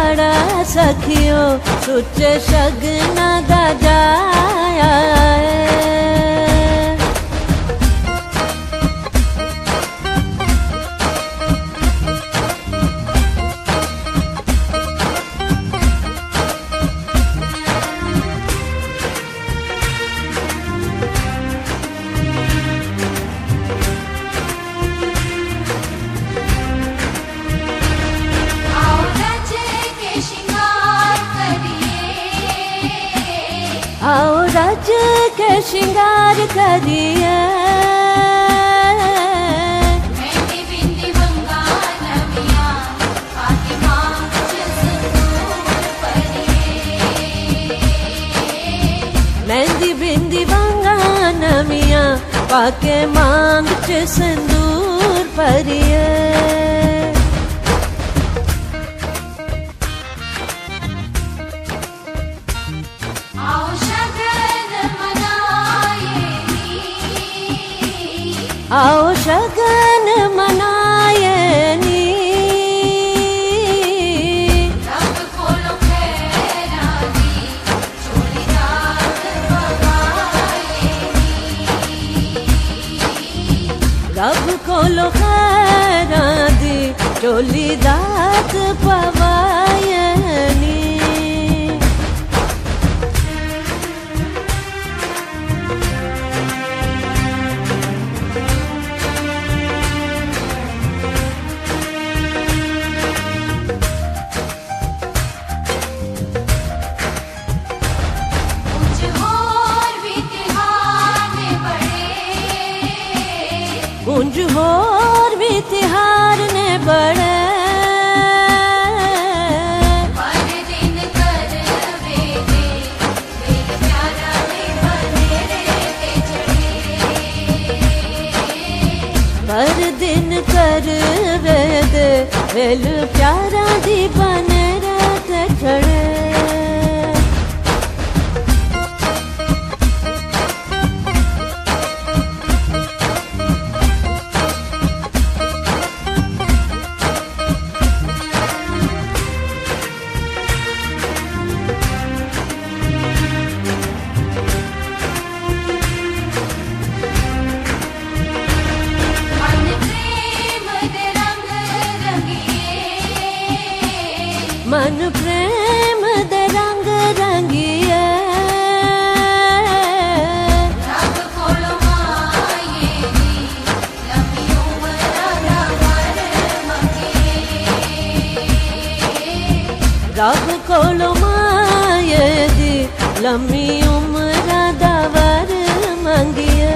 लाड़ा सखियो सुचे शगना दा जाया आओ रज के श्रृंगार करिए मेहंदी बिंदी वंगा नमिया आके मांग सिंदूर परिए मेहंदी बिंदी वंगा नमिया पाके मांग च सिंदूर परिए आओ शगन मनाए नी रब खोलो खैरा दी चोली रात पवाए रब खोलो खैरा दी चोली दात पवाए नी कुंज होर भी तिहार ने बड़े पर दिन कर वेदे दिल प्यारा में बनेरे के चढ़े पर दिन कर वेद वेल प्यारा दी बने रहते खड़े मन प्रेम दे रंग रंगिए रब खोलो माये दी लंबी उम्र दा वर मंगे रब कोलो माये दी लम्मी उम्र दा वर मंगिए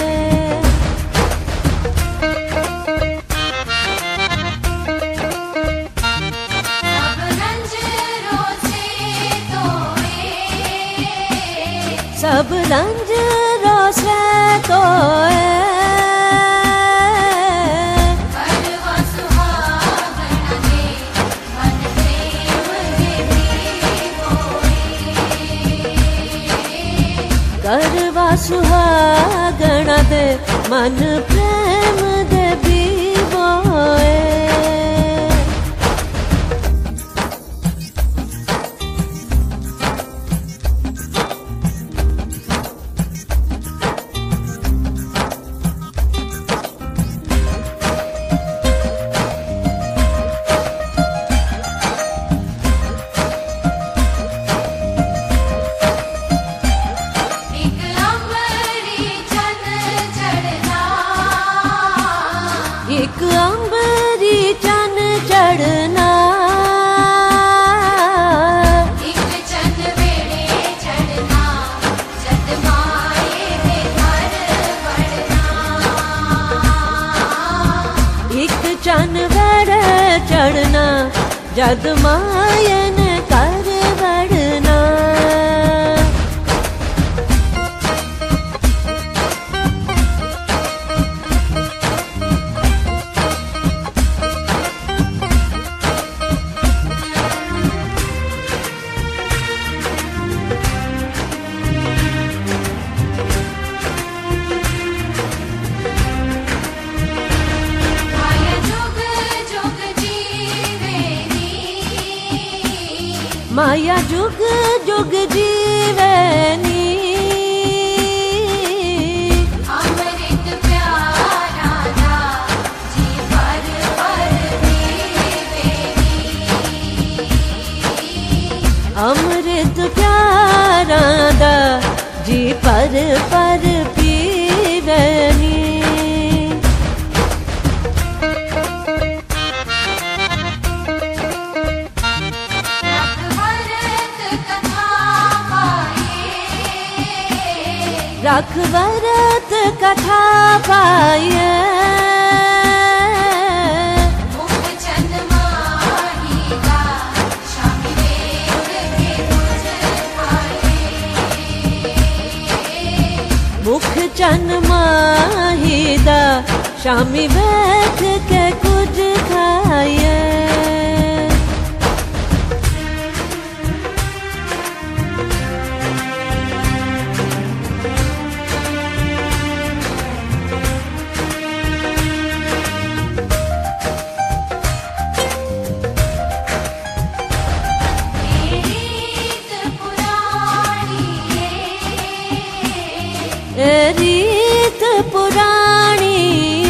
सब रंज रोसे तो करवा सुहागण दे मन प्रेम दे भी होए करवा सुहागण दे मन प्रेम दे भी बोए एक अंबरी चन चढ़ना एक चन वेड़े चढ़ना जद माए दे घर बढ़ना एक चन वेड़े चढ़ना जद मायन कर बढ़ना जुग जुग जीवनी अमृत प्यारा दा जी पर पीवेनी अमृत प्यारा दा जी पर पीवनी रख भरत कथा पाए मुख चंद माही दा शामी वेद के तुझ खाए मुख चन माहिदा शामी बैठ के कुछ खाए रीत पुरानी रीत पुरानी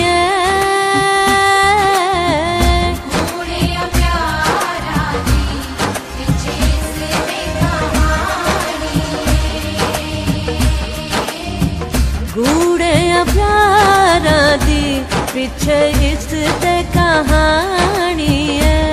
घूड़े प्यारा दी पीछे से कहानी गूढ़े प्यारा दी पीछे इस ते कहानी है